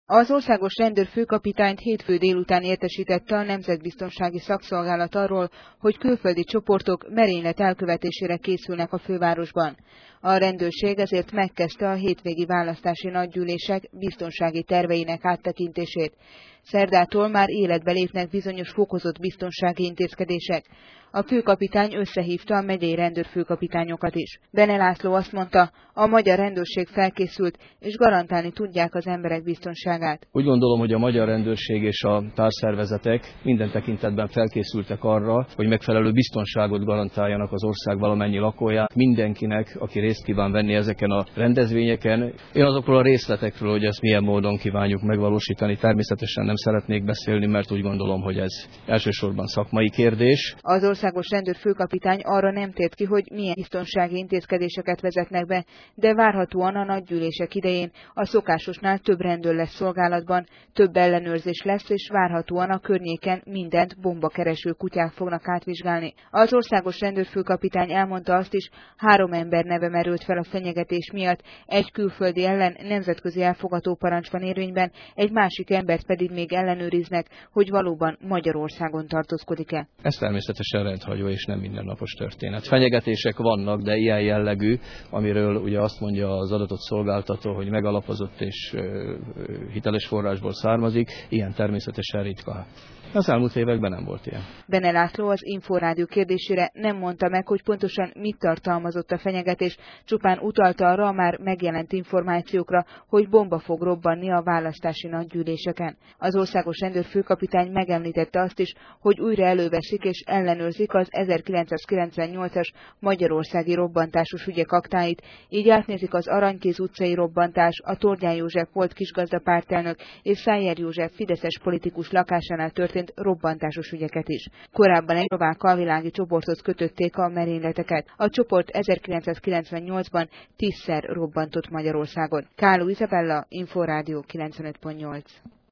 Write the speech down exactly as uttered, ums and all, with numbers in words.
Az országos rendőrfőkapitányt hétfő délután értesítette a Nemzetbiztonsági Szakszolgálat arról, hogy külföldi csoportok merénylet elkövetésére készülnek a fővárosban. A rendőrség ezért megkezdte a hétvégi választási nagygyűlések biztonsági terveinek áttekintését. Szerdától már életbe lépnek bizonyos fokozott biztonsági intézkedések. A főkapitány összehívta a megyei rendőrfőkapitányokat is. Bene László azt mondta, a magyar rendőrség felkészült, és garantálni tudják az emberek biztonságát. Úgy gondolom, hogy a magyar rendőrség és a társszervezetek minden tekintetben felkészültek arra, hogy megfelelő biztonságot garantáljanak az ország valamennyi lakójának, mindenkinek, aki részt kíván venni ezeken a rendezvényeken. Én azokról a részletekről, hogy ezt milyen módon kívánjuk megvalósítani, természetesen nem szeretnék beszélni, mert úgy gondolom, hogy ez elsősorban szakmai kérdés. Az országos rendőrfőkapitány arra nem tért ki, hogy milyen biztonsági intézkedéseket vezetnek be, de várhatóan a nagygyűlések idején a szokásosnál több rendőr lesz szolgálatban, több ellenőrzés lesz, és várhatóan a környéken mindent bombakereső kutyák fognak átvizsgálni. Az országos rendőrfőkapitány elmondta azt is, három ember neve merült fel a fenyegetés miatt, egy külföldi ellen nemzetközi elfogató parancs van érvényben, egy másik embert pedig még ellenőriznek, hogy valóban Magyarországon tartózkodik-e. Ez természetesen rendhagyó és nem mindennapos történet. Fenyegetések vannak, de ilyen jellegű, amiről ugye azt mondja az adatot szolgáltató, hogy megalapozott és hiteles forrásból származik, ilyen természetesen ritka. Az elmúlt években nem volt ilyen. Bene László az Inforádió kérdésére nem mondta meg, hogy pontosan mit tartalmazott a fenyegetés, csupán utalta arra a már megjelent információkra, hogy bomba fog robbanni a választási nagygyűléseken. Az országos rendőrfőkapitány megemlítette azt is, hogy újra előveszik és ellenőrzik az ezerkilencszázkilencvennyolcas magyarországi robbantásos ügyek aktáit, így átnézik az Aranykéz utcai robbantás, a Tordján József volt kisgazdapártelnök és Szájer József fideszes politikus lakásánál történt robbantásos ügyeket is. Korábban egy szlovák alvilági csoporthoz kötötték a merényleteket. A csoport ezerkilencszázkilencvennyolcban tízszer robbantott Magyarországon. Káló Izabella, Inforádió kilencvenöt pont nyolc.